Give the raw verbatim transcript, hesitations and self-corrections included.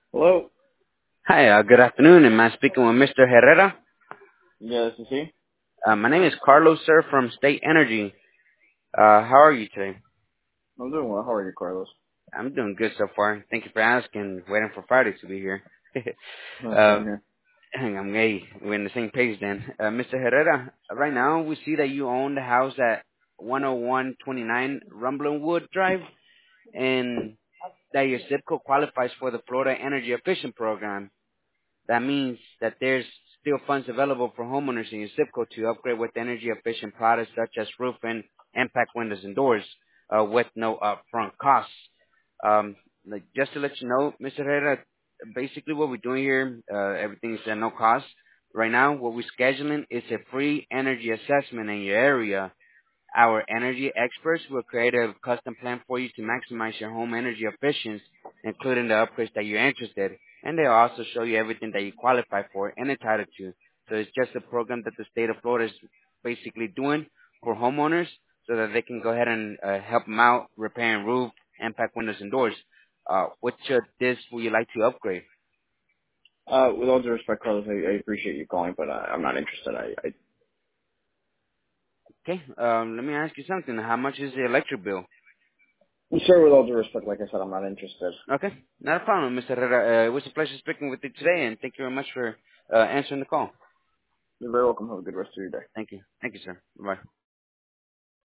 Hello? Hi, uh, good afternoon. Am I speaking with Mister Herrera? Yeah, this is he. Uh, my name is Carlos, sir, from State Energy. Uh, how are you today? I'm doing well. How are you, Carlos? I'm doing good so far. Thank you for asking. Waiting for Friday to be here. Uh, uh, same here. I'm gay. We're in the same page then. Uh, Mister Herrera, right now we see that you own the house at one oh one twenty-nine Rumbling Wood Drive, and that your zip code qualifies for the Florida Energy Efficient Program. That means that there's still funds available for homeowners in your zip code to upgrade with energy-efficient products such as roofing, impact windows, and doors uh, with no upfront costs. Um, like, just to let you know, Mister Herrera, basically what we're doing here, uh, everything is at no cost. Right now, what we're scheduling is a free energy assessment in your area. Our energy experts will create a custom plan for you to maximize your home energy efficiency, including the upgrades that you're interested in. And they'll also show you everything that you qualify for and entitled to. So it's just a program that the state of Florida is basically doing for homeowners so that they can go ahead and uh, help them out repairing roof, impact windows, and doors. Uh, which of this would you like to upgrade? Uh, with all due respect, Carlos, I, I appreciate you calling, but uh, I'm not interested. I, I, Okay, um, let me ask you something. How much is the electric bill? sir, with all due respect, like I said, I'm not interested. Okay, not a problem, Mister Herrera. Uh, it was a pleasure speaking with you today, and thank you very much for uh, answering the call. You're very welcome. Have a good rest of your day. Thank you. Thank you, sir. Bye-bye.